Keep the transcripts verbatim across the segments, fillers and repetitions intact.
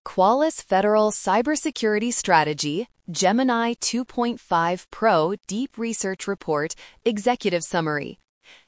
Qualys Federal Cybersecurity Strategy, Gemini two point five Pro Deep Research Report, Executive Summary.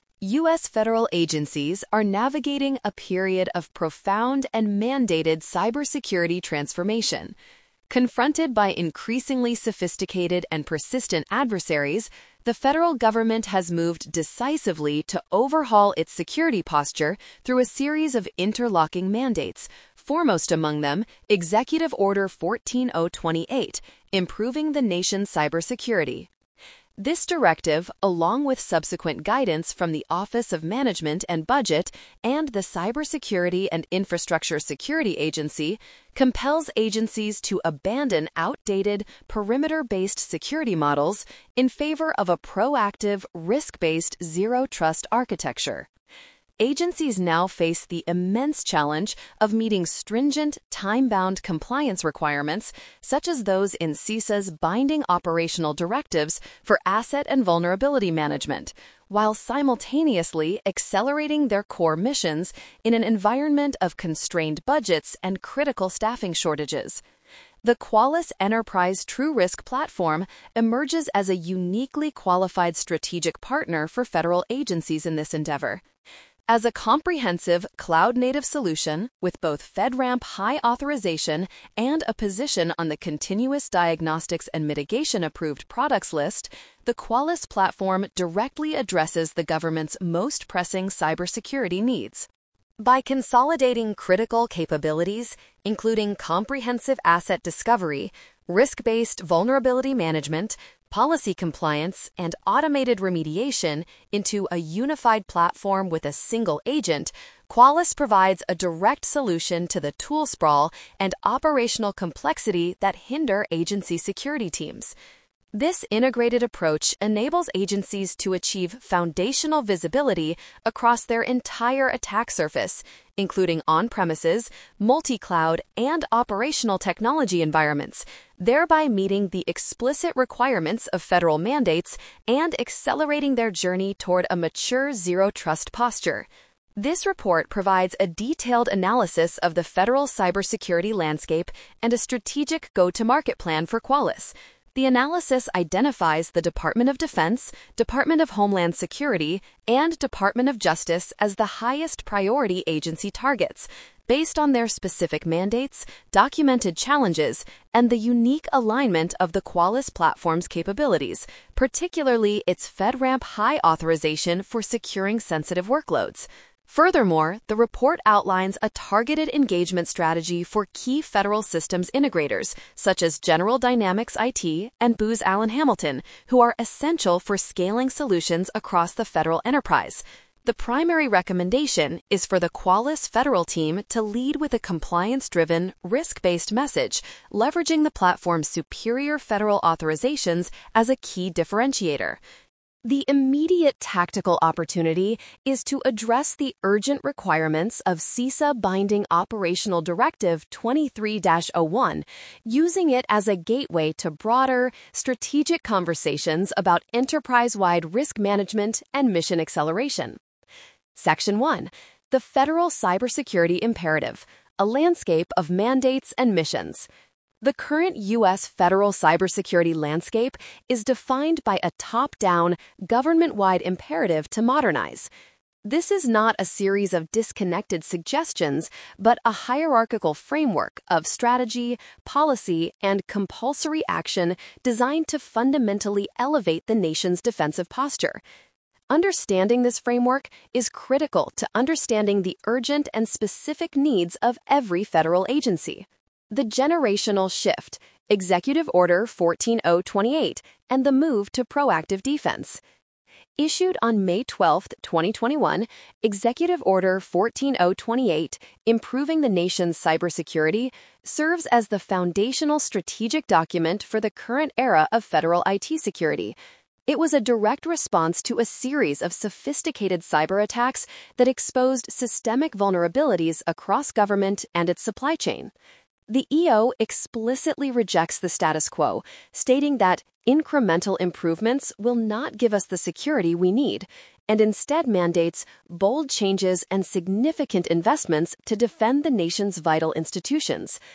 U S federal agencies are navigating a period of profound and mandated cybersecurity transformation. Confronted by increasingly sophisticated and persistent adversaries, the federal government has moved decisively to overhaul its security posture through a series of interlocking mandates, foremost among them Executive Order fourteen oh twenty-eight, improving the nation's cybersecurity. This directive, along with subsequent guidance from the Office of Management and Budget and the Cybersecurity and Infrastructure Security Agency, compels agencies to abandon outdated, perimeter-based security models in favor of a proactive, risk-based zero-trust architecture. Agencies now face the immense challenge of meeting stringent, time-bound compliance requirements, such as those in CISA's binding operational directives for asset and vulnerability management, while simultaneously accelerating their core missions in an environment of constrained budgets and critical staffing shortages. The Qualys Enterprise TruRisk platform emerges as a uniquely qualified strategic partner for federal agencies in this endeavor. As a comprehensive, cloud-native solution with both FedRAMP high authorization and a position on the Continuous Diagnostics and Mitigation Approved Products list, the Qualys platform directly addresses the government's most pressing cybersecurity needs. By consolidating critical capabilities, including comprehensive asset discovery, risk-based vulnerability management, policy compliance, and automated remediation into a unified platform with a single agent, Qualys provides a direct solution to the tool sprawl and operational complexity that hinder agency security teams. This integrated approach enables agencies to achieve foundational visibility across their entire attack surface, including on-premises, multi-cloud, and operational technology environments, thereby meeting the explicit requirements of federal mandates and accelerating their journey toward a mature zero-trust posture. This report provides a detailed analysis of the federal cybersecurity landscape and a strategic go-to-market plan for Qualys. The analysis identifies the Department of Defense, Department of Homeland Security, and Department of Justice as the highest priority agency targets, based on their specific mandates, documented challenges, and the unique alignment of the Qualys platform's capabilities, particularly its FedRAMP high authorization for securing sensitive workloads. Furthermore, the report outlines a targeted engagement strategy for key federal systems integrators, such as General Dynamics I T and Booz Allen Hamilton, who are essential for scaling solutions across the federal enterprise. The primary recommendation is for the Qualys federal team to lead with a compliance-driven, risk-based message, leveraging the platform's superior federal authorizations as a key differentiator. The immediate tactical opportunity is to address the urgent requirements of CISA Binding Operational Directive twenty-three dash oh one, using it as a gateway to broader, strategic conversations about enterprise-wide risk management and mission acceleration. Section one. The Federal Cybersecurity Imperative, a landscape of mandates and missions. The current U S federal cybersecurity landscape is defined by a top-down, government-wide imperative to modernize. This is not a series of disconnected suggestions, but a hierarchical framework of strategy, policy, and compulsory action designed to fundamentally elevate the nation's defensive posture. Understanding this framework is critical to understanding the urgent and specific needs of every federal agency. The generational shift, Executive Order fourteen oh twenty-eight, and the move to proactive defense. Issued on May twelfth, twenty twenty-one, Executive Order fourteen oh twenty-eight, Improving the Nation's Cybersecurity, serves as the foundational strategic document for the current era of federal I T security. It was a direct response to a series of sophisticated cyber attacks that exposed systemic vulnerabilities across government and its supply chain. The E O explicitly rejects the status quo, stating that incremental improvements will not give us the security we need, and instead mandates bold changes and significant investments to defend the nation's vital institutions.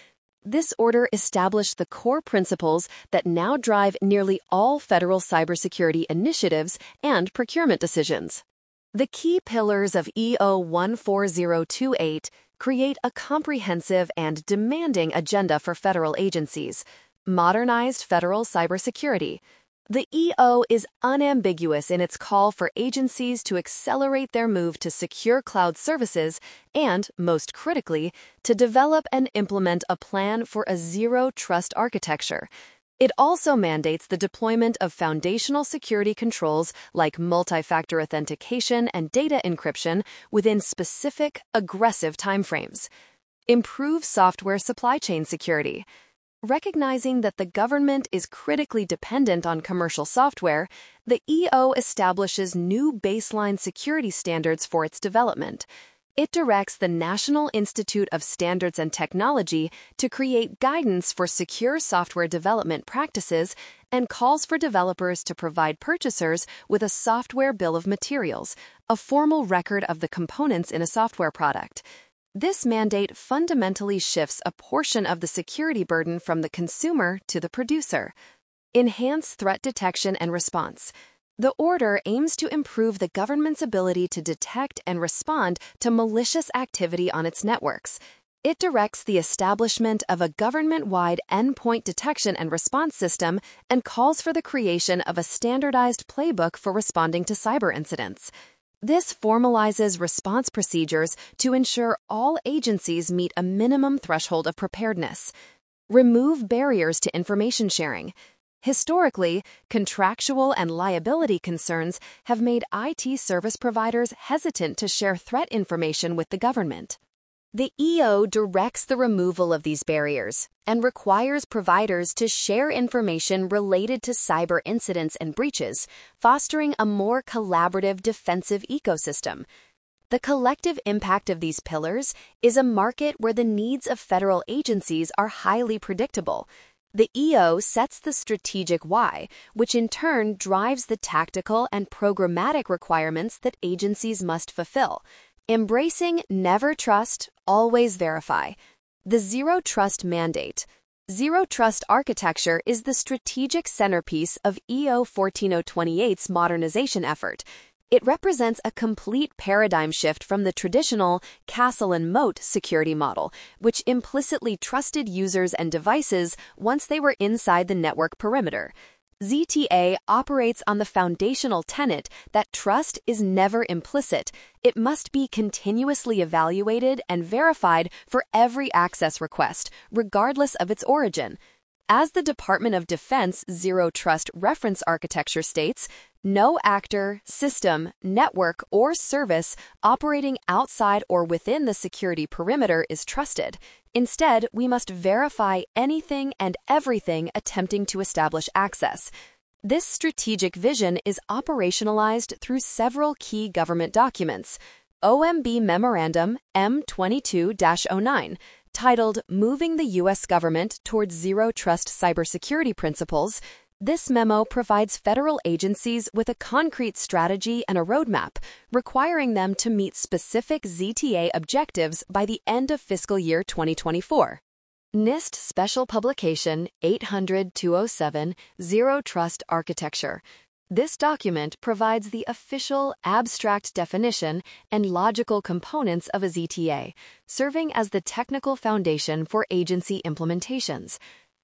This order established the core principles that now drive nearly all federal cybersecurity initiatives and procurement decisions. The key pillars of E O one four zero two eight create a comprehensive and demanding agenda for federal agencies. Modernized federal cybersecurity. The E O is unambiguous in its call for agencies to accelerate their move to secure cloud services and, most critically, to develop and implement a plan for a zero-trust architecture. It also mandates the deployment of foundational security controls like multi-factor authentication and data encryption within specific, aggressive timeframes. Improve software supply chain security. Recognizing that the government is critically dependent on commercial software, the E O establishes new baseline security standards for its development. It directs the National Institute of Standards and Technology to create guidance for secure software development practices and calls for developers to provide purchasers with a software bill of materials, a formal record of the components in a software product. This mandate fundamentally shifts a portion of the security burden from the consumer to the producer. Enhance threat detection and response. The order aims to improve the government's ability to detect and respond to malicious activity on its networks. It directs the establishment of a government-wide endpoint detection and response system and calls for the creation of a standardized playbook for responding to cyber incidents. This formalizes response procedures to ensure all agencies meet a minimum threshold of preparedness. Remove barriers to information sharing. Historically, contractual and liability concerns have made I T service providers hesitant to share threat information with the government. The E O directs the removal of these barriers and requires providers to share information related to cyber incidents and breaches, fostering a more collaborative defensive ecosystem. The collective impact of these pillars is a market where the needs of federal agencies are highly predictable. The E O sets the strategic why, which in turn drives the tactical and programmatic requirements that agencies must fulfill. Embracing never trust, always verify. The Zero Trust Mandate. Zero Trust architecture is the strategic centerpiece of E O one four zero two eight's modernization effort. It represents a complete paradigm shift from the traditional castle and moat security model, which implicitly trusted users and devices once they were inside the network perimeter. Z T A operates on the foundational tenet that trust is never implicit. It must be continuously evaluated and verified for every access request, regardless of its origin. As the Department of Defense Zero Trust Reference Architecture states, no actor, system, network, or service operating outside or within the security perimeter is trusted. Instead, we must verify anything and everything attempting to establish access. This strategic vision is operationalized through several key government documents. O M B Memorandum M twenty-two dash oh nine, titled Moving the U S Government Towards Zero Trust Cybersecurity Principles. This memo provides federal agencies with a concrete strategy and a roadmap, requiring them to meet specific Z T A objectives by the end of fiscal year twenty twenty-four. NIST Special Publication eight hundred dash two oh seven, Zero Trust Architecture. This document provides the official abstract definition and logical components of a Z T A, serving as the technical foundation for agency implementations.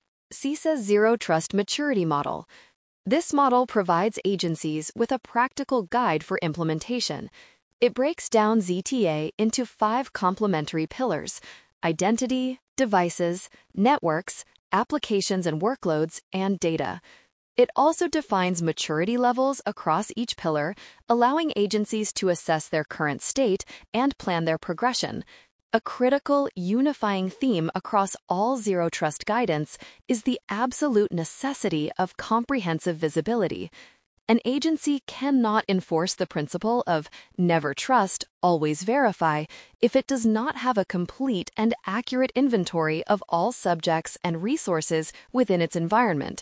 CISA Zero Trust Maturity Model. This model provides agencies with a practical guide for implementation. It breaks down Z T A into five complementary pillars: identity, devices, networks, applications and workloads, and data. It also defines maturity levels across each pillar, allowing agencies to assess their current state and plan their progression. A critical, unifying theme across all Zero Trust guidance is the absolute necessity of comprehensive visibility. An agency cannot enforce the principle of never trust, always verify if it does not have a complete and accurate inventory of all subjects and resources within its environment.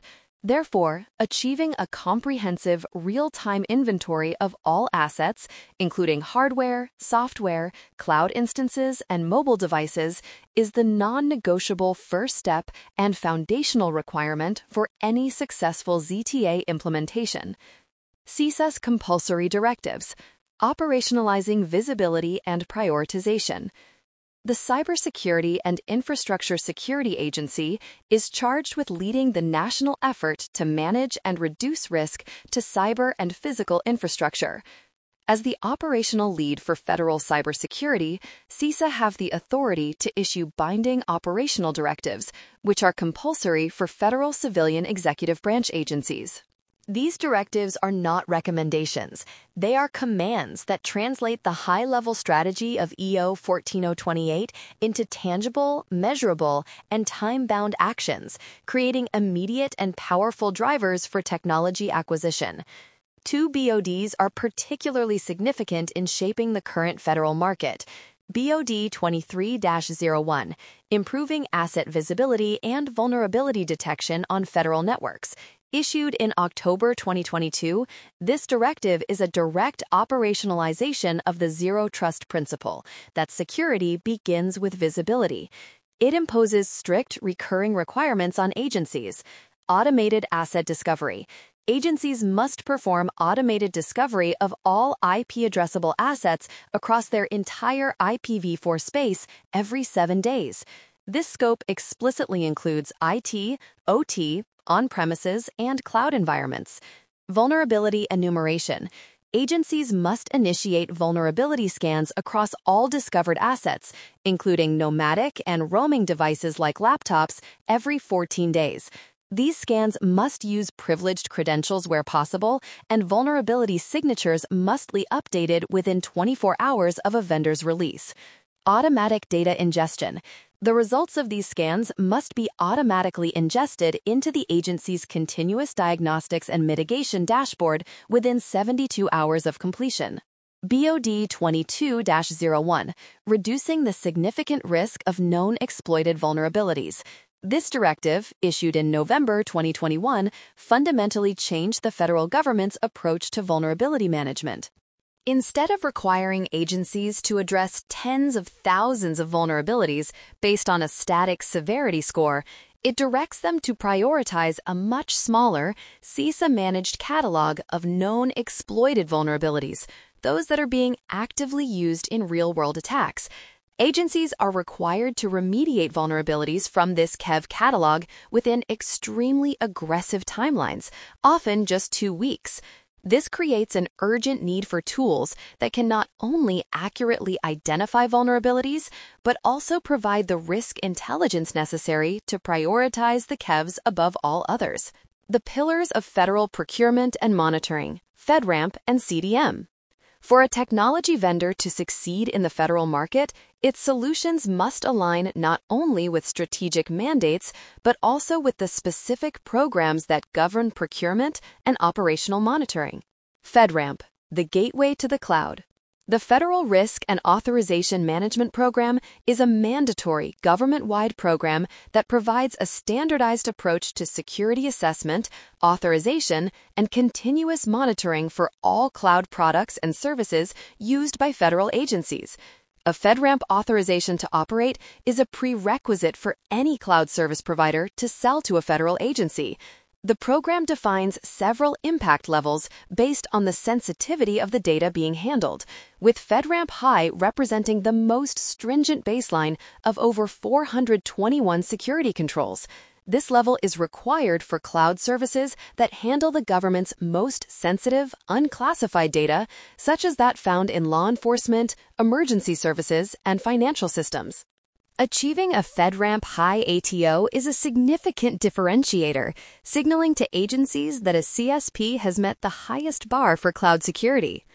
Therefore, achieving a comprehensive real-time inventory of all assets, including hardware, software, cloud instances, and mobile devices, is the non-negotiable first step and foundational requirement for any successful Z T A implementation. CISA's compulsory directives, operationalizing visibility and prioritization. The Cybersecurity and Infrastructure Security Agency is charged with leading the national effort to manage and reduce risk to cyber and physical infrastructure. As the operational lead for federal cybersecurity, CISA have the authority to issue binding operational directives, which are compulsory for federal civilian executive branch agencies. These directives are not recommendations. They are commands that translate the high-level strategy of E O one four zero two eight into tangible, measurable, and time-bound actions, creating immediate and powerful drivers for technology acquisition. Two B O Ds are particularly significant in shaping the current federal market. B O D twenty-three dash zero one, Improving Asset Visibility and Vulnerability Detection on Federal Networks. Issued in October twenty twenty-two, this directive is a direct operationalization of the Zero Trust principle, that security begins with visibility. It imposes strict recurring requirements on agencies. Automated asset discovery. Agencies must perform automated discovery of all I P addressable assets across their entire I P v four space every seven days. This scope explicitly includes I T, O T, on-premises, and cloud environments. Vulnerability enumeration. Agencies must initiate vulnerability scans across all discovered assets, including nomadic and roaming devices like laptops, every fourteen days. These scans must use privileged credentials where possible, and vulnerability signatures must be updated within twenty-four hours of a vendor's release. Automatic data ingestion. The results of these scans must be automatically ingested into the agency's continuous diagnostics and mitigation dashboard within seventy-two hours of completion. B O D twenty-two dash zero one, Reducing the significant risk of known exploited vulnerabilities. This directive, issued in November twenty twenty-one, fundamentally changed the federal government's approach to vulnerability management. Instead of requiring agencies to address tens of thousands of vulnerabilities based on a static severity score, it directs them to prioritize a much smaller, CISA-managed catalog of known exploited vulnerabilities, those that are being actively used in real-world attacks. Agencies are required to remediate vulnerabilities from this C E V catalog within extremely aggressive timelines, often just two weeks. This creates an urgent need for tools that can not only accurately identify vulnerabilities, but also provide the risk intelligence necessary to prioritize the C E Vs above all others. The pillars of federal procurement and monitoring, FedRAMP and C D M. For a technology vendor to succeed in the federal market, its solutions must align not only with strategic mandates, but also with the specific programs that govern procurement and operational monitoring. FedRAMP, the gateway to the cloud. The Federal Risk and Authorization Management Program is a mandatory government-wide program that provides a standardized approach to security assessment, authorization, and continuous monitoring for all cloud products and services used by federal agencies. A FedRAMP authorization to operate is a prerequisite for any cloud service provider to sell to a federal agency. The program defines several impact levels based on the sensitivity of the data being handled, with FedRAMP High representing the most stringent baseline of over four hundred twenty-one security controls. This level is required for cloud services that handle the government's most sensitive, unclassified data, such as that found in law enforcement, emergency services, and financial systems. Achieving a FedRAMP High A T O is a significant differentiator, signaling to agencies that a C S P has met the highest bar for cloud security.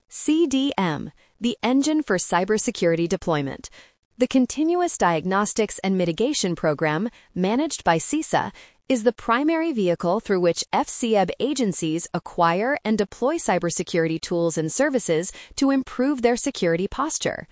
C D M, the engine for cybersecurity deployment. The Continuous Diagnostics and Mitigation Program, managed by CISA, is the primary vehicle through which F C E B agencies acquire and deploy cybersecurity tools and services to improve their security posture.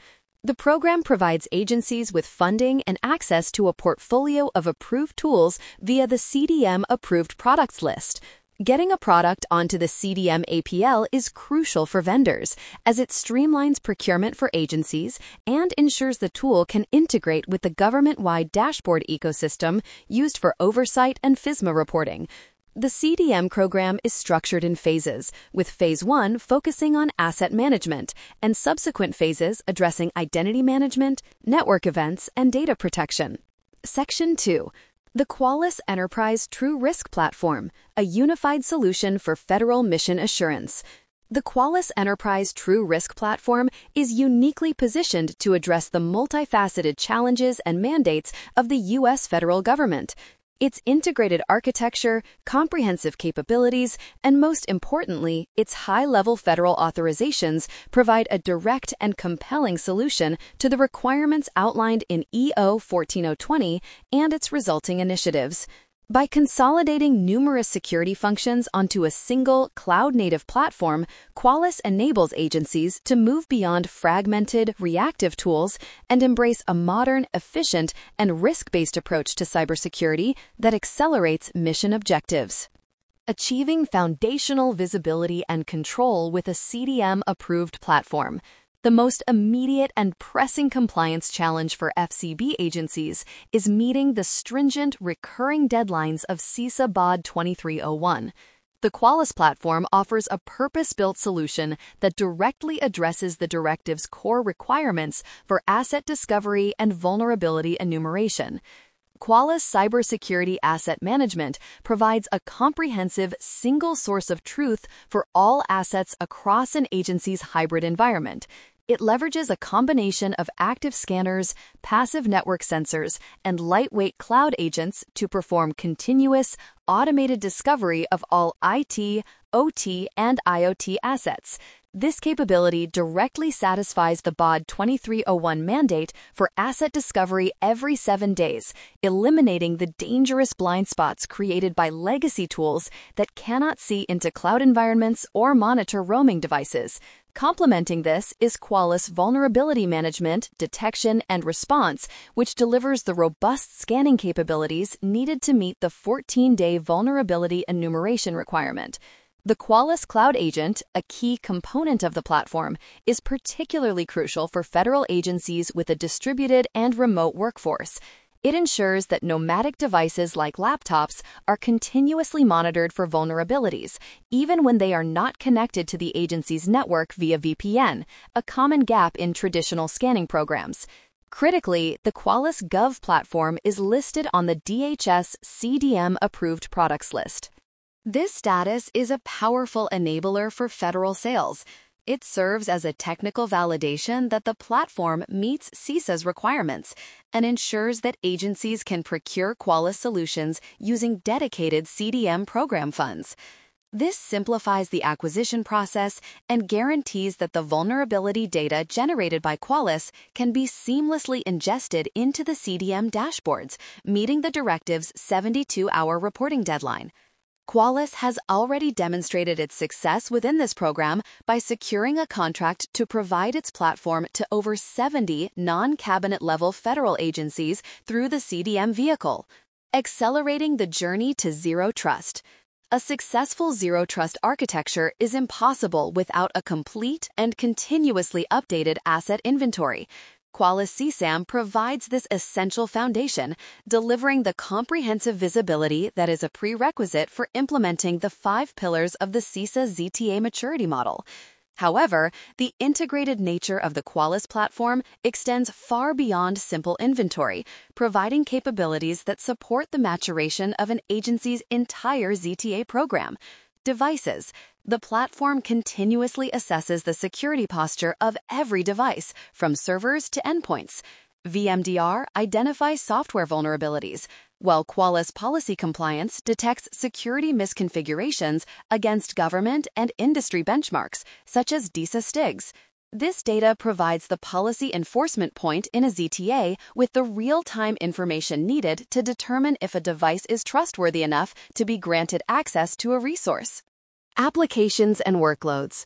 The program provides agencies with funding and access to a portfolio of approved tools via the C D M-approved products list. Getting a product onto the C D M A P L is crucial for vendors, as it streamlines procurement for agencies and ensures the tool can integrate with the government-wide dashboard ecosystem used for oversight and FISMA reporting. The C D M program is structured in phases, with Phase one focusing on asset management and subsequent phases addressing identity management, network events, and data protection. Section two. The Qualys Enterprise True Risk Platform, a unified solution for federal mission assurance. The Qualys Enterprise True Risk Platform is uniquely positioned to address the multifaceted challenges and mandates of the U S federal government. Its integrated architecture, comprehensive capabilities, and most importantly, its high-level federal authorizations provide a direct and compelling solution to the requirements outlined in E O fourteen oh twenty and its resulting initiatives. By consolidating numerous security functions onto a single cloud-native platform, Qualys enables agencies to move beyond fragmented, reactive tools and embrace a modern, efficient, and risk-based approach to cybersecurity that accelerates mission objectives. Achieving foundational visibility and control with a C D M-approved platform. The most immediate and pressing compliance challenge for F C B agencies is meeting the stringent recurring deadlines of CISA B O D twenty-three oh one. The Qualys platform offers a purpose-built solution that directly addresses the directive's core requirements for asset discovery and vulnerability enumeration. Qualys Cybersecurity Asset Management provides a comprehensive single source of truth for all assets across an agency's hybrid environment. It leverages a combination of active scanners, passive network sensors, and lightweight cloud agents to perform continuous, automated discovery of all I T, O T, and I O T assets. This capability directly satisfies the B O D twenty-three oh one mandate for asset discovery every seven days, eliminating the dangerous blind spots created by legacy tools that cannot see into cloud environments or monitor roaming devices. Complementing this is Qualys Vulnerability Management, Detection, and Response, which delivers the robust scanning capabilities needed to meet the fourteen-day vulnerability enumeration requirement. The Qualys Cloud Agent, a key component of the platform, is particularly crucial for federal agencies with a distributed and remote workforce. It ensures that nomadic devices like laptops are continuously monitored for vulnerabilities, even when they are not connected to the agency's network via V P N, a common gap in traditional scanning programs. Critically, the Qualys Gov platform is listed on the D H S C D M-approved products list. This status is a powerful enabler for federal sales. It serves as a technical validation that the platform meets CISA's requirements and ensures that agencies can procure Qualys solutions using dedicated C D M program funds. This simplifies the acquisition process and guarantees that the vulnerability data generated by Qualys can be seamlessly ingested into the C D M dashboards, meeting the directive's seventy-two hour reporting deadline. Qualys has already demonstrated its success within this program by securing a contract to provide its platform to over seventy non-cabinet level federal agencies through the C D M vehicle, accelerating the journey to zero trust. A successful zero trust architecture is impossible without a complete and continuously updated asset inventory. Qualys C SAM provides this essential foundation, delivering the comprehensive visibility that is a prerequisite for implementing the five pillars of the CISA Z T A maturity model. However, the integrated nature of the Qualys platform extends far beyond simple inventory, providing capabilities that support the maturation of an agency's entire Z T A program. Devices. The platform continuously assesses the security posture of every device, from servers to endpoints. V M D R identifies software vulnerabilities, while Qualys Policy Compliance detects security misconfigurations against government and industry benchmarks, such as DISA STIGs. This data provides the policy enforcement point in a Z T A with the real-time information needed to determine if a device is trustworthy enough to be granted access to a resource. Applications and workloads.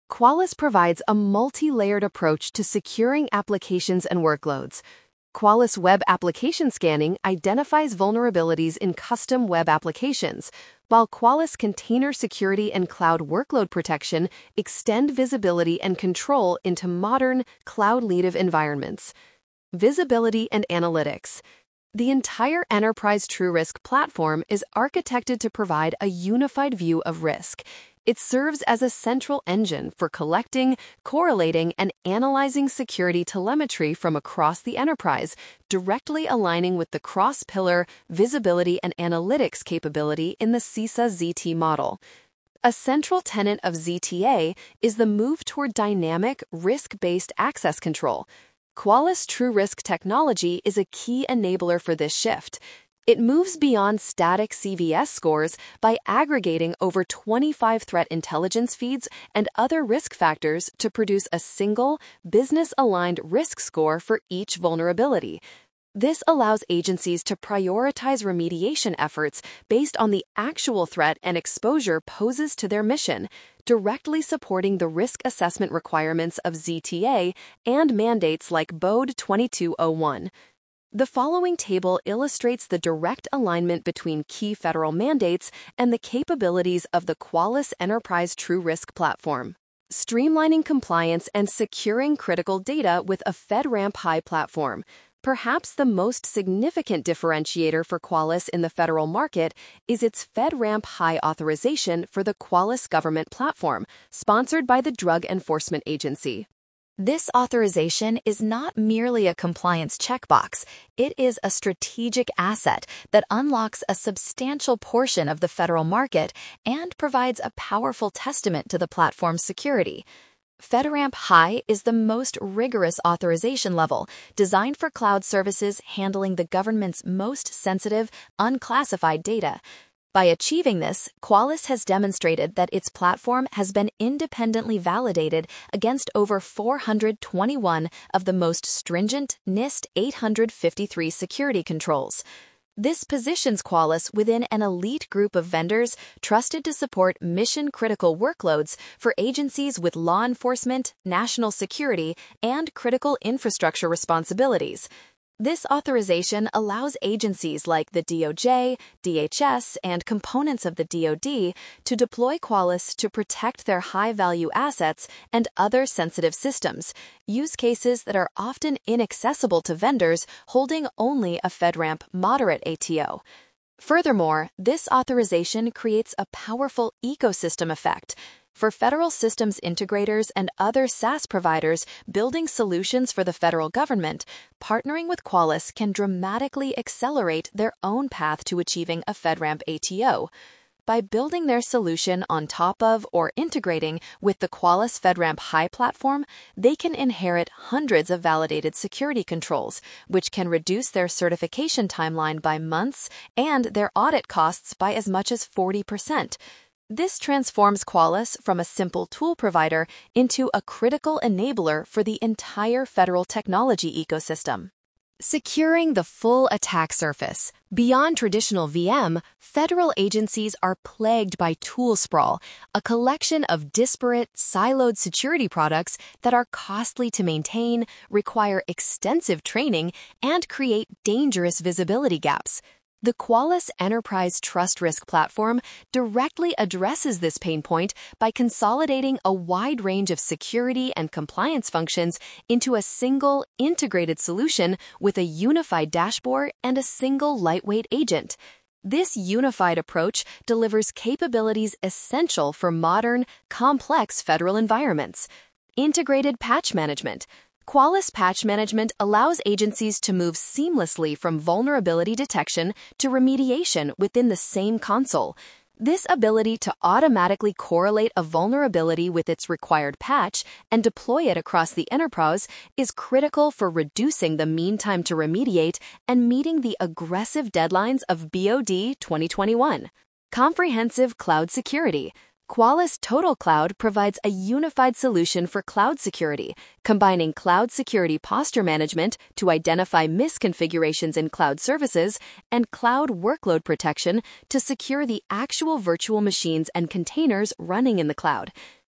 Qualys provides a multi-layered approach to securing applications and workloads. Qualys Web Application Scanning identifies vulnerabilities in custom web applications, while Qualys Container Security and Cloud Workload Protection extend visibility and control into modern, cloud-native environments. Visibility and analytics. The entire Enterprise TruRisk platform is architected to provide a unified view of risk. It serves as a central engine for collecting, correlating, and analyzing security telemetry from across the enterprise, directly aligning with the cross-pillar visibility and analytics capability in the CISA Z T model. A central tenet of Z T A is the move toward dynamic, risk-based access control. Qualys TruRisk technology is a key enabler for this shift. It moves beyond static C V S scores by aggregating over twenty-five threat intelligence feeds and other risk factors to produce a single, business-aligned risk score for each vulnerability. This allows agencies to prioritize remediation efforts based on the actual threat and exposure poses to their mission, directly supporting the risk assessment requirements of Z T A and mandates like B O D twenty-two oh one. The following table illustrates the direct alignment between key federal mandates and the capabilities of the Qualys Enterprise TruRisk platform. Streamlining compliance and securing critical data with a FedRAMP High platform. Perhaps the most significant differentiator for Qualys in the federal market is its FedRAMP High authorization for the Qualys Government Platform, sponsored by the Drug Enforcement Agency. This authorization is not merely a compliance checkbox, it is a strategic asset that unlocks a substantial portion of the federal market and provides a powerful testament to the platform's security. FedRAMP High is the most rigorous authorization level, designed for cloud services handling the government's most sensitive, unclassified data. By achieving this, Qualys has demonstrated that its platform has been independently validated against over four hundred twenty-one of the most stringent NIST eight hundred fifty-three security controls. This positions Qualys within an elite group of vendors trusted to support mission-critical workloads for agencies with law enforcement, national security, and critical infrastructure responsibilities. This authorization allows agencies like the D O J, D H S, and components of the D O D to deploy Qualys to protect their high-value assets and other sensitive systems, use cases that are often inaccessible to vendors holding only a FedRAMP moderate A T O. Furthermore, this authorization creates a powerful ecosystem effect. For federal systems integrators and other SaaS providers building solutions for the federal government, partnering with Qualys can dramatically accelerate their own path to achieving a FedRAMP A T O. By building their solution on top of or integrating with the Qualys FedRAMP High platform, they can inherit hundreds of validated security controls, which can reduce their certification timeline by months and their audit costs by as much as forty percent. This transforms Qualys from a simple tool provider into a critical enabler for the entire federal technology ecosystem. Securing the full attack surface. Beyond traditional V M, federal agencies are plagued by tool sprawl, a collection of disparate, siloed security products that are costly to maintain, require extensive training, and create dangerous visibility gaps. The Qualys Enterprise TrustRisk platform directly addresses this pain point by consolidating a wide range of security and compliance functions into a single, integrated solution with a unified dashboard and a single lightweight agent. This unified approach delivers capabilities essential for modern, complex federal environments. Integrated patch management. Qualys Patch Management allows agencies to move seamlessly from vulnerability detection to remediation within the same console. This ability to automatically correlate a vulnerability with its required patch and deploy it across the enterprise is critical for reducing the mean time to remediate and meeting the aggressive deadlines of B O D twenty twenty-one. Comprehensive cloud security. Qualys Total Cloud provides a unified solution for cloud security, combining cloud security posture management to identify misconfigurations in cloud services and cloud workload protection to secure the actual virtual machines and containers running in the cloud.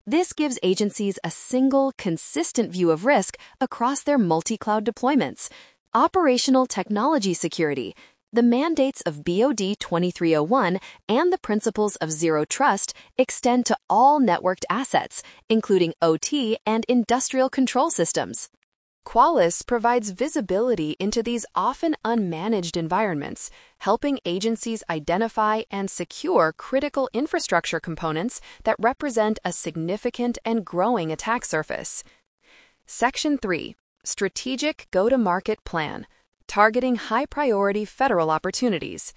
This gives agencies a single, consistent view of risk across their multi-cloud deployments. Operational technology security. The mandates of B O D twenty-three oh one and the principles of Zero Trust extend to all networked assets, including O T and industrial control systems. Qualys provides visibility into these often unmanaged environments, helping agencies identify and secure critical infrastructure components that represent a significant and growing attack surface. Section three. Strategic Go-to-Market Plan. Targeting high-priority federal opportunities.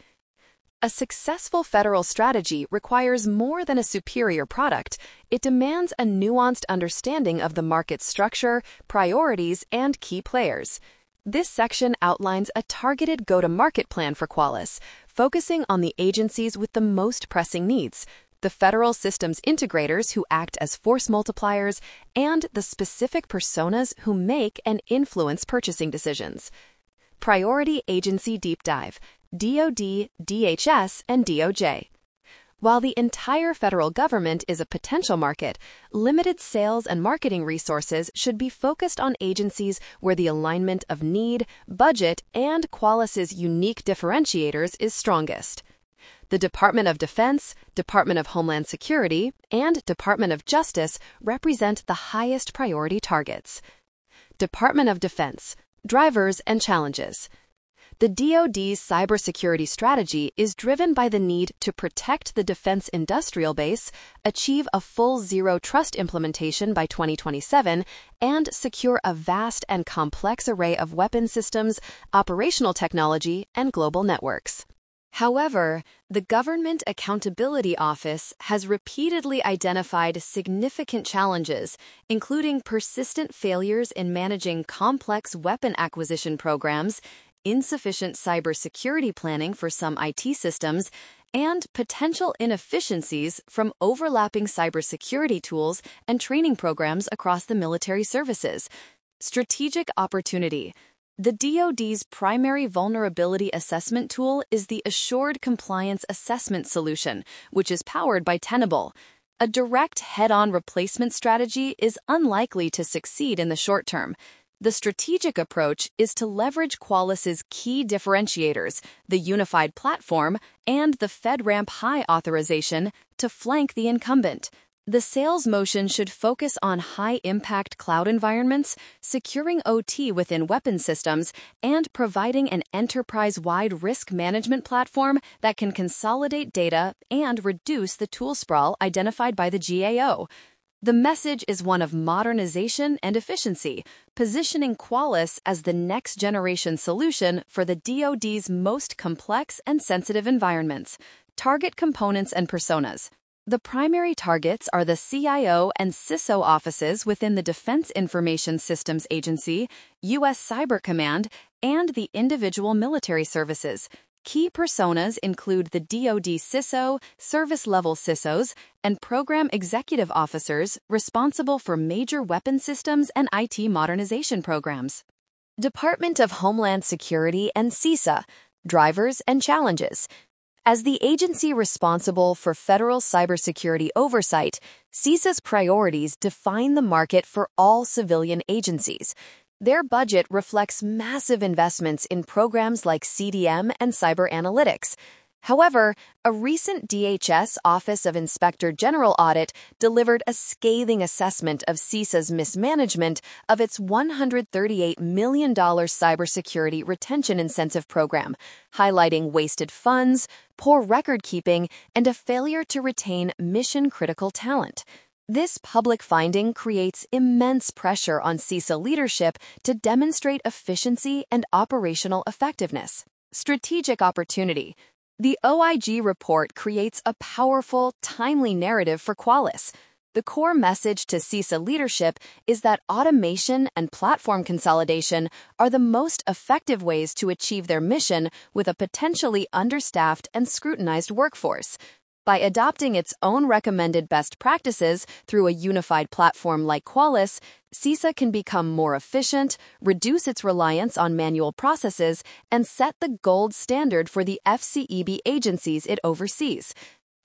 A successful federal strategy requires more than a superior product. It demands a nuanced understanding of the market structure, priorities, and key players. This section outlines a targeted go-to-market plan for Qualys, focusing on the agencies with the most pressing needs, the federal systems integrators who act as force multipliers, and the specific personas who make and influence purchasing decisions. Priority Agency Deep Dive, D O D, D H S, and D O J. While the entire federal government is a potential market, limited sales and marketing resources should be focused on agencies where the alignment of need, budget, and Qualys's unique differentiators is strongest. The Department of Defense, Department of Homeland Security, and Department of Justice represent the highest priority targets. Department of Defense. Drivers and challenges. The D O D's cybersecurity strategy is driven by the need to protect the defense industrial base, achieve a full Zero Trust implementation by twenty twenty-seven, and secure a vast and complex array of weapon systems, operational technology, and global networks. However, the Government Accountability Office has repeatedly identified significant challenges, including persistent failures in managing complex weapon acquisition programs, insufficient cybersecurity planning for some I T systems, and potential inefficiencies from overlapping cybersecurity tools and training programs across the military services. Strategic opportunity. The D O D's primary vulnerability assessment tool is the Assured Compliance Assessment Solution, which is powered by Tenable. A direct head-on replacement strategy is unlikely to succeed in the short term. The strategic approach is to leverage Qualys's key differentiators, the unified platform and the FedRAMP High authorization, to flank the incumbent. The sales motion should focus on high-impact cloud environments, securing O T within weapon systems, and providing an enterprise-wide risk management platform that can consolidate data and reduce the tool sprawl identified by the G A O. The message is one of modernization and efficiency, positioning Qualys as the next-generation solution for the D O D's most complex and sensitive environments. Target components and personas. The primary targets are the C I O and C I S O offices within the Defense Information Systems Agency, U S Cyber Command, and the individual military services. Key personas include the D O D C I S O, service-level C I S Os, and program executive officers responsible for major weapon systems and I T modernization programs. Department of Homeland Security and CISA. Drivers and challenges. As the agency responsible for federal cybersecurity oversight, CISA's priorities define the market for all civilian agencies. Their budget reflects massive investments in programs like C D M and cyber analytics. However, a recent D H S Office of Inspector General audit delivered a scathing assessment of CISA's mismanagement of its one hundred thirty-eight million dollars cybersecurity retention incentive program, highlighting wasted funds, poor record-keeping, and a failure to retain mission-critical talent. This public finding creates immense pressure on CISA leadership to demonstrate efficiency and operational effectiveness. Strategic opportunity. The O I G report creates a powerful, timely narrative for Qualys. The core message to CISA leadership is that automation and platform consolidation are the most effective ways to achieve their mission with a potentially understaffed and scrutinized workforce. By adopting its own recommended best practices through a unified platform like Qualys, CISA can become more efficient, reduce its reliance on manual processes, and set the gold standard for the F C E B agencies it oversees.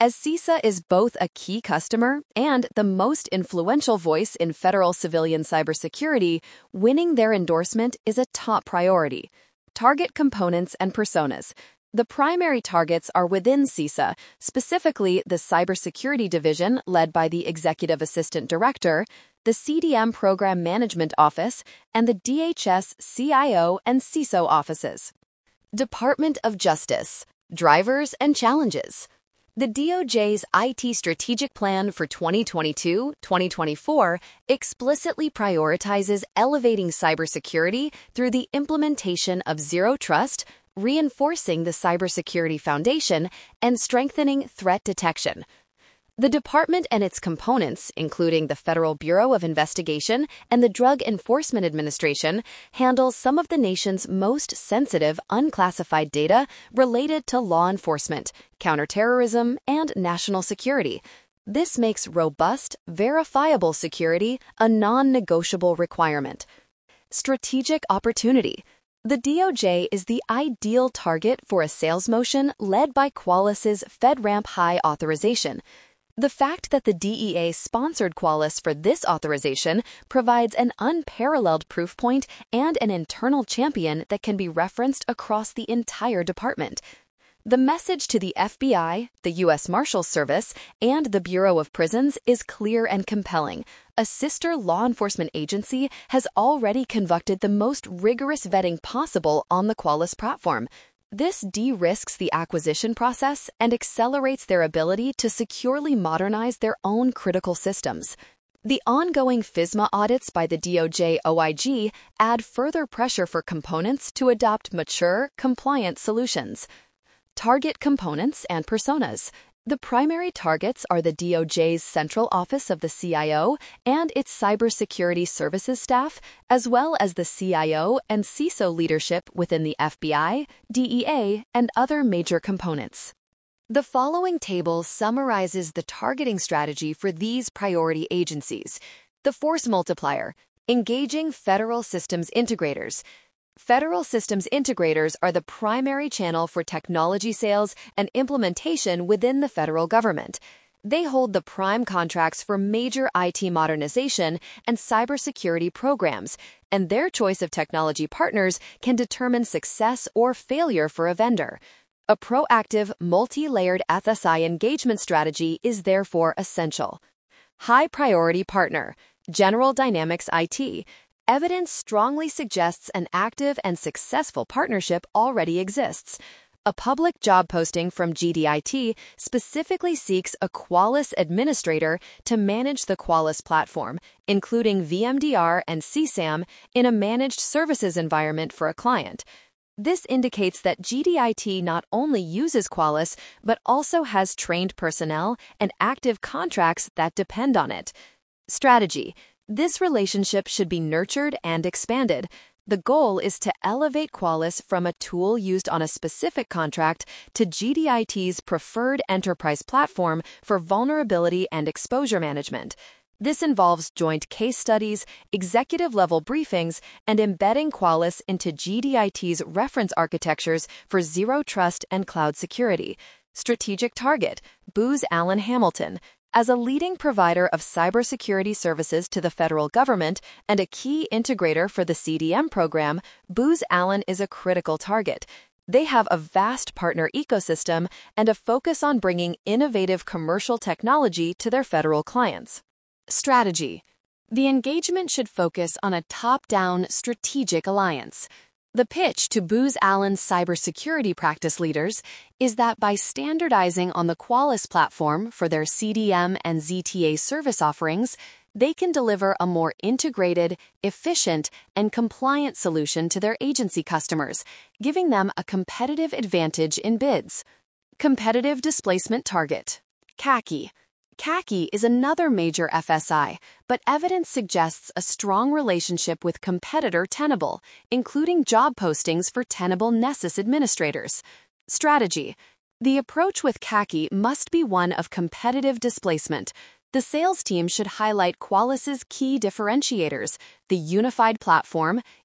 As CISA is both a key customer and the most influential voice in federal civilian cybersecurity, winning their endorsement is a top priority. Target components and personas. The primary targets are within CISA, specifically the Cybersecurity Division led by the Executive Assistant Director, the C D M Program Management Office, and the D H S C I O and C I S O offices. Department of Justice. Drivers and challenges. The D O J's I T Strategic Plan for twenty twenty-two to twenty twenty-four explicitly prioritizes elevating cybersecurity through the implementation of Zero Trust, reinforcing the cybersecurity foundation, and strengthening threat detection. The department and its components, including the Federal Bureau of Investigation and the Drug Enforcement Administration, handle some of the nation's most sensitive unclassified data related to law enforcement, counterterrorism, and national security. This makes robust, verifiable security a non-negotiable requirement. Strategic opportunity. The D O J is the ideal target for a sales motion led by Qualys's FedRAMP High authorization. The fact that the D E A sponsored Qualys for this authorization provides an unparalleled proof point and an internal champion that can be referenced across the entire department. The message to the F B I, the U S Marshals Service, and the Bureau of Prisons is clear and compelling. A sister law enforcement agency has already conducted the most rigorous vetting possible on the Qualys platform. This de-risks the acquisition process and accelerates their ability to securely modernize their own critical systems. The ongoing FISMA audits by the D O J O I G add further pressure for components to adopt mature, compliant solutions. Target components and personas. The primary targets are the D O J's Central Office of the C I O and its Cybersecurity Services staff, as well as the C I O and C I S O leadership within the F B I, D E A, and other major components. The following table summarizes the targeting strategy for these priority agencies. The force multiplier, engaging federal systems integrators. Federal systems integrators are the primary channel for technology sales and implementation within the federal government. They hold the prime contracts for major I T modernization and cybersecurity programs, and their choice of technology partners can determine success or failure for a vendor. A proactive, multi-layered F S I engagement strategy is therefore essential. High priority partner, General Dynamics I T. Evidence strongly suggests an active and successful partnership already exists. A public job posting from G D I T specifically seeks a Qualys administrator to manage the Qualys platform, including V M D R and C SAM, in a managed services environment for a client. This indicates that G D I T not only uses Qualys, but also has trained personnel and active contracts that depend on it. Strategy. This relationship should be nurtured and expanded. The goal is to elevate Qualys from a tool used on a specific contract to G D I T's preferred enterprise platform for vulnerability and exposure management. This involves joint case studies, executive-level briefings, and embedding Qualys into G D I T's reference architectures for zero trust and cloud security. Strategic target, Booz Allen Hamilton. As a leading provider of cybersecurity services to the federal government and a key integrator for the C D M program, Booz Allen is a critical target. They have a vast partner ecosystem and a focus on bringing innovative commercial technology to their federal clients. Strategy. The engagement should focus on a top-down strategic alliance. The pitch to Booz Allen's cybersecurity practice leaders is that by standardizing on the Qualys platform for their C D M and Z T A service offerings, they can deliver a more integrated, efficient, and compliant solution to their agency customers, giving them a competitive advantage in bids. Competitive displacement target. C A C I. C A C I is another major F S I, but evidence suggests a strong relationship with competitor Tenable, including job postings for Tenable Nessus administrators. Strategy. The approach with C A C I must be one of competitive displacement. The sales team should highlight Qualys's key differentiators, the unified platform,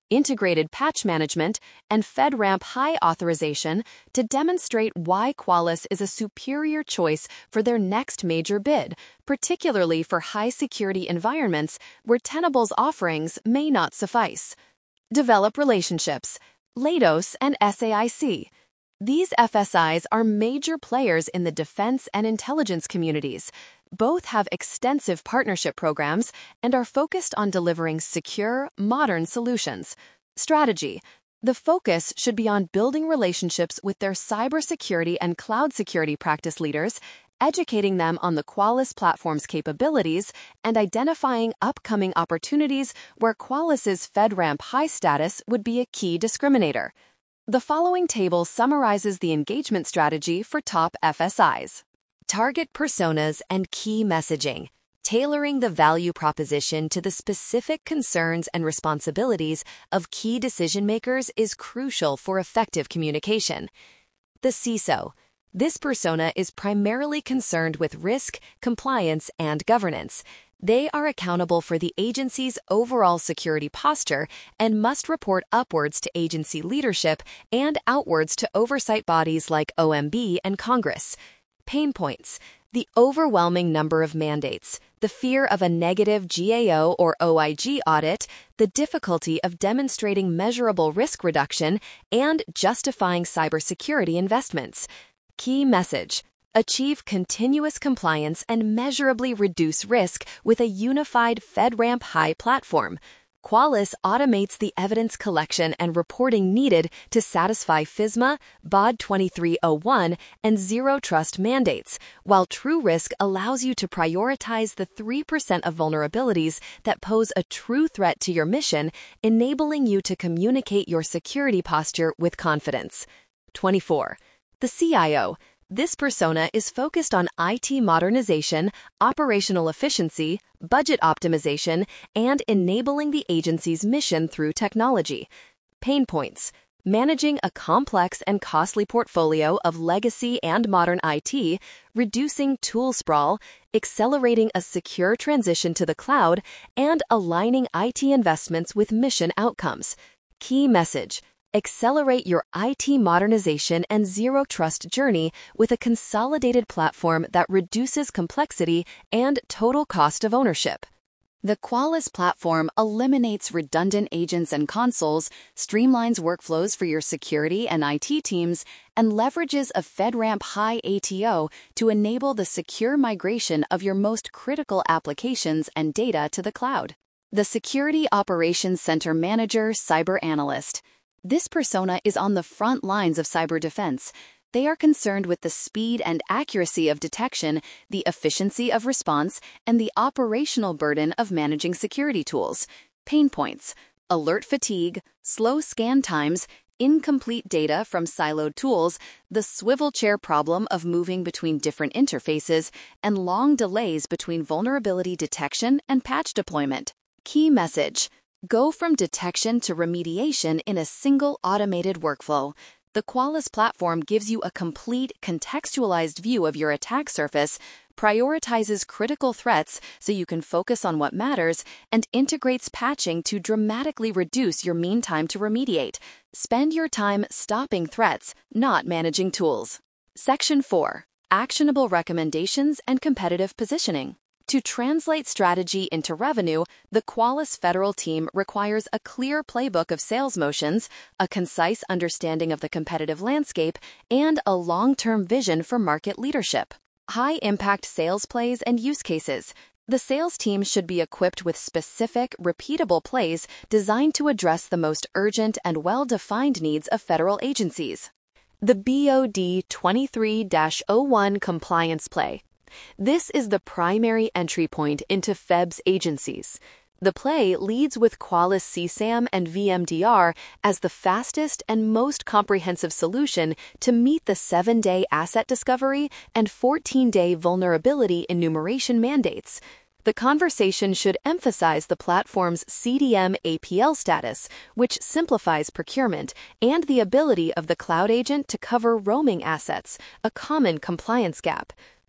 integrated patch management, and FedRAMP High authorization to demonstrate why Qualys is a superior choice for their next major bid, particularly for high-security environments where Tenable's offerings may not suffice. Develop relationships. Leidos and S A I C. These F S Is are major players in the defense and intelligence communities. Both have extensive partnership programs and are focused on delivering secure, modern solutions. Strategy. The focus should be on building relationships with their cybersecurity and cloud security practice leaders, educating them on the Qualys platform's capabilities, and identifying upcoming opportunities where Qualys's FedRAMP High status would be a key discriminator. The following table summarizes the engagement strategy for top F S Is. Target personas and key messaging. Tailoring the value proposition to the specific concerns and responsibilities of key decision makers is crucial for effective communication. The C I S O. This persona is primarily concerned with risk, compliance, and governance. They are accountable for the agency's overall security posture and must report upwards to agency leadership and outwards to oversight bodies like O M B and Congress. Pain points. The overwhelming number of mandates, the fear of a negative G A O or O I G audit, the difficulty of demonstrating measurable risk reduction, and justifying cybersecurity investments. Key message. Achieve continuous compliance and measurably reduce risk with a unified FedRAMP High platform. Qualys automates the evidence collection and reporting needed to satisfy FISMA, B O D twenty-three oh one, and Zero Trust mandates, while TruRisk allows you to prioritize the three percent of vulnerabilities that pose a true threat to your mission, enabling you to communicate your security posture with confidence. twenty-four. The C I O. This persona is focused on I T modernization, operational efficiency, budget optimization, and enabling the agency's mission through technology. Pain points. Managing a complex and costly portfolio of legacy and modern I T, reducing tool sprawl, accelerating a secure transition to the cloud, and aligning I T investments with mission outcomes. Key message. Accelerate your I T modernization and zero trust journey with a consolidated platform that reduces complexity and total cost of ownership. The Qualys platform eliminates redundant agents and consoles, streamlines workflows for your security and I T teams, and leverages a FedRAMP High A T O to enable the secure migration of your most critical applications and data to the cloud. The Security Operations Center Manager Cyber Analyst. This persona is on the front lines of cyber defense. They are concerned with the speed and accuracy of detection, the efficiency of response, and the operational burden of managing security tools. Pain points. Alert fatigue, slow scan times, incomplete data from siloed tools, the swivel chair problem of moving between different interfaces, and long delays between vulnerability detection and patch deployment. Key message. Go from detection to remediation in a single automated workflow. The Qualys platform gives you a complete, contextualized view of your attack surface, prioritizes critical threats so you can focus on what matters, and integrates patching to dramatically reduce your mean time to remediate. Spend your time stopping threats, not managing tools. Section four. Actionable recommendations and competitive positioning. To translate strategy into revenue, the Qualys Federal team requires a clear playbook of sales motions, a concise understanding of the competitive landscape, and a long-term vision for market leadership. High-impact sales plays and use cases. The sales team should be equipped with specific, repeatable plays designed to address the most urgent and well-defined needs of federal agencies. The B O D twenty-three dash oh one Compliance Play. This is the primary entry point into F E B's agencies. The play leads with Qualys C SAM and V M D R as the fastest and most comprehensive solution to meet the seven-day asset discovery and fourteen-day vulnerability enumeration mandates. The conversation should emphasize the platform's C D M A P L status, which simplifies procurement, and the ability of the cloud agent to cover roaming assets, a common compliance gap.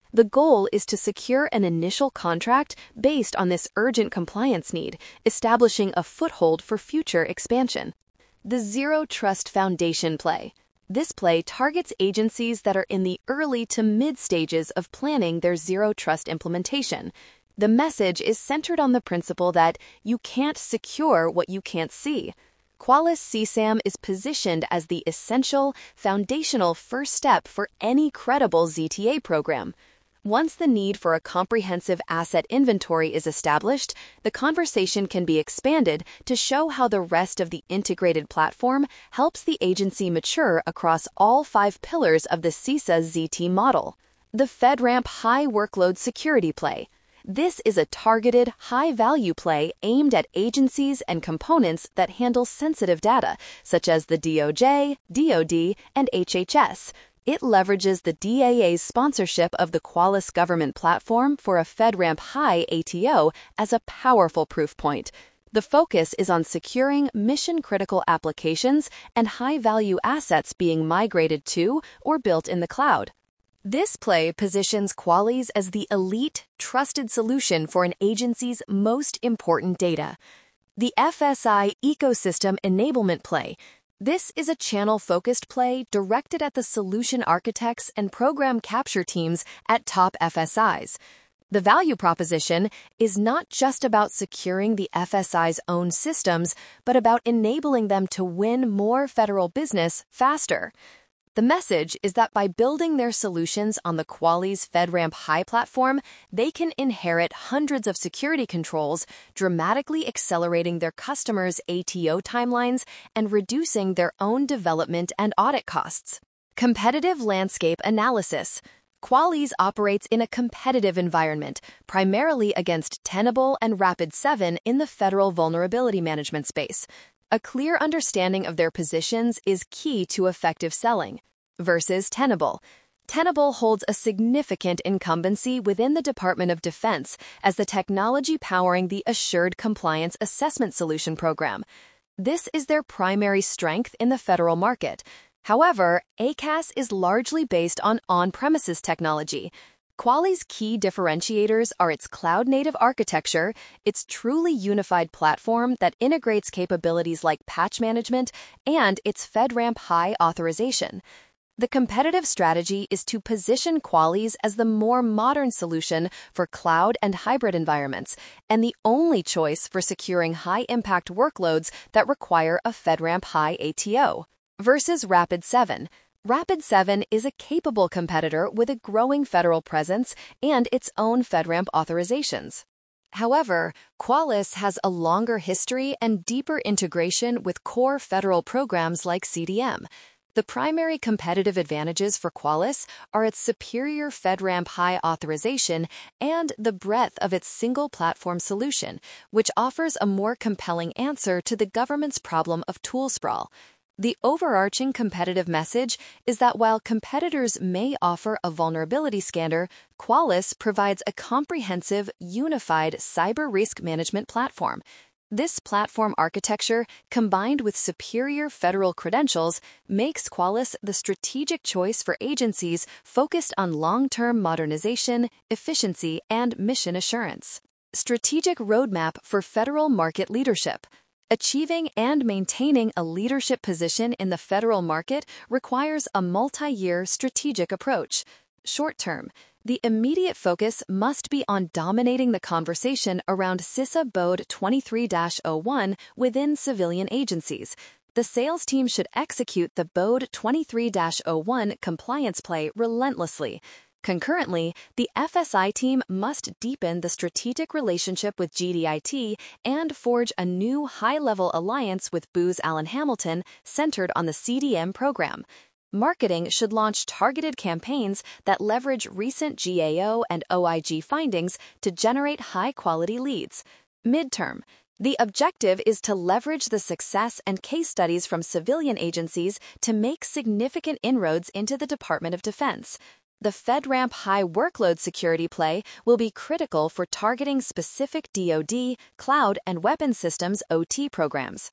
The goal is to secure an initial contract based on this urgent compliance need, establishing a foothold for future expansion. The Zero Trust Foundation play. This play targets agencies that are in the early to mid stages of planning their Zero Trust implementation. The message is centered on the principle that you can't secure what you can't see. Qualys C SAM is positioned as the essential, foundational first step for any credible Z T A program. Once the need for a comprehensive asset inventory is established, the conversation can be expanded to show how the rest of the integrated platform helps the agency mature across all five pillars of the CISA Z T model. The FedRAMP High Workload Security play. This is a targeted, high-value play aimed at agencies and components that handle sensitive data, such as the D O J, D O D, and H H S. It leverages the D A A's sponsorship of the Qualys government platform for a FedRAMP High A T O as a powerful proof point. The focus is on securing mission-critical applications and high-value assets being migrated to or built in the cloud. This play positions Qualys as the elite, trusted solution for an agency's most important data. The F S I Ecosystem Enablement play. This is a channel-focused play directed at the solution architects and program capture teams at top F S Is. The value proposition is not just about securing the F S I's own systems, but about enabling them to win more federal business faster. The message is that by building their solutions on the Qualys FedRAMP High platform, they can inherit hundreds of security controls, dramatically accelerating their customers' A T O timelines and reducing their own development and audit costs. Competitive landscape analysis. Qualys operates in a competitive environment, primarily against Tenable and Rapid seven in the federal vulnerability management space. A clear understanding of their positions is key to effective selling. Versus Tenable. Tenable holds a significant incumbency within the Department of Defense as the technology powering the Assured Compliance Assessment Solution program. This is their primary strength in the federal market. However, A C A S is largely based on on-premises technology. Qualys' key differentiators are its cloud-native architecture, its truly unified platform that integrates capabilities like patch management, and its FedRAMP High authorization. The competitive strategy is to position Qualys as the more modern solution for cloud and hybrid environments, and the only choice for securing high-impact workloads that require a FedRAMP High A T O. Versus Rapid seven. Rapid seven is a capable competitor with a growing federal presence and its own FedRAMP authorizations. However, Qualys has a longer history and deeper integration with core federal programs like C D M. The primary competitive advantages for Qualys are its superior FedRAMP High authorization and the breadth of its single platform solution, which offers a more compelling answer to the government's problem of tool sprawl. The overarching competitive message is that while competitors may offer a vulnerability scanner, Qualys provides a comprehensive, unified cyber risk management platform. This platform architecture, combined with superior federal credentials, makes Qualys the strategic choice for agencies focused on long-term modernization, efficiency, and mission assurance. Strategic roadmap for federal market leadership. Achieving and maintaining a leadership position in the federal market requires a multi-year strategic approach. Short-term, the immediate focus must be on dominating the conversation around CISA B O D twenty-three dash oh one within civilian agencies. The sales team should execute the B O D twenty-three dash oh one compliance play relentlessly. Concurrently, the F S I team must deepen the strategic relationship with G D I T and forge a new high-level alliance with Booz Allen Hamilton centered on the C D M program. Marketing should launch targeted campaigns that leverage recent G A O and O I G findings to generate high-quality leads. Midterm. The objective is to leverage the success and case studies from civilian agencies to make significant inroads into the Department of Defense. The FedRAMP High workload security play will be critical for targeting specific D O D, cloud, and weapon systems O T programs.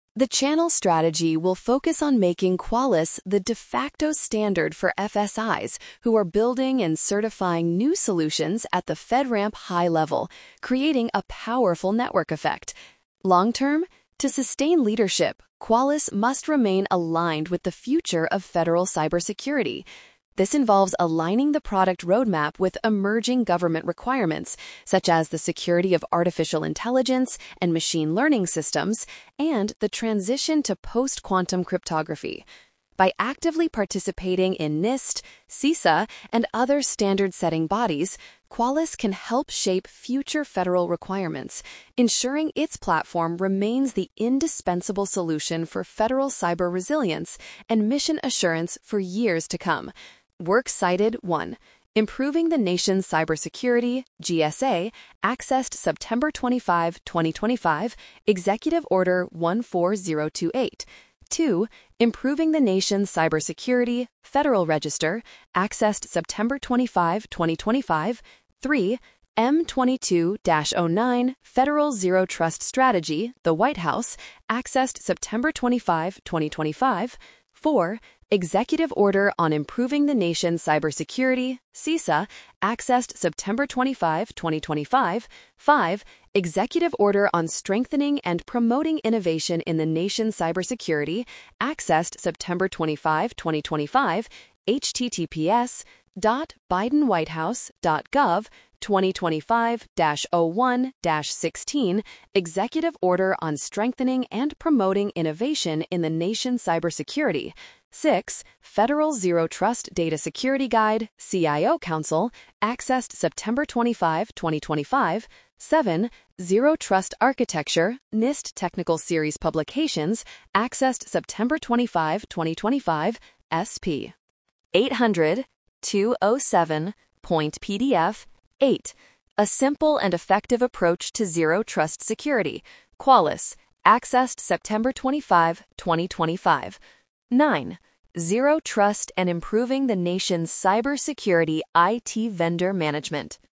The channel strategy will focus on making Qualys the de facto standard for F S Is who are building and certifying new solutions at the FedRAMP high level, creating a powerful network effect. Long-term, to sustain leadership, Qualys must remain aligned with the future of federal cybersecurity. This involves aligning the product roadmap with emerging government requirements, such as the security of artificial intelligence and machine learning systems, and the transition to post-quantum cryptography. By actively participating in NIST, CISA, and other standard-setting bodies, Qualys can help shape future federal requirements, ensuring its platform remains the indispensable solution for federal cyber resilience and mission assurance for years to come. Works cited one. Improving the Nation's Cybersecurity, G S A, accessed September twenty-fifth, twenty twenty-five, Executive Order one four zero two eight. two. Improving the Nation's Cybersecurity, Federal Register, accessed September twenty-fifth, twenty twenty-five. three. M twenty-two dash oh nine, Federal Zero Trust Strategy, the White House, accessed September twenty-fifth, twenty twenty-five. four. Executive Order on Improving the Nation's Cybersecurity, CISA, accessed September twenty-fifth, twenty twenty-five. five. Executive Order on Strengthening and Promoting Innovation in the Nation's Cybersecurity, accessed September twenty-fifth, twenty twenty-five. H T T P S dot biden white house dot gov twenty twenty-five dash oh one dash sixteen Executive Order on Strengthening and Promoting Innovation in the Nation's Cybersecurity. six. Federal Zero Trust Data Security Guide, C I O Council, accessed September twenty-fifth, twenty twenty-five. seven. Zero Trust Architecture, NIST Technical Series Publications, accessed September twenty-fifth, twenty twenty-five, S P eight hundred, two oh seven point P D F. eight. A simple and effective approach to zero trust security. Qualys, accessed September twenty-fifth, twenty twenty-five. nine. Zero Trust and Improving the Nation's Cybersecurity I T Vendor Management.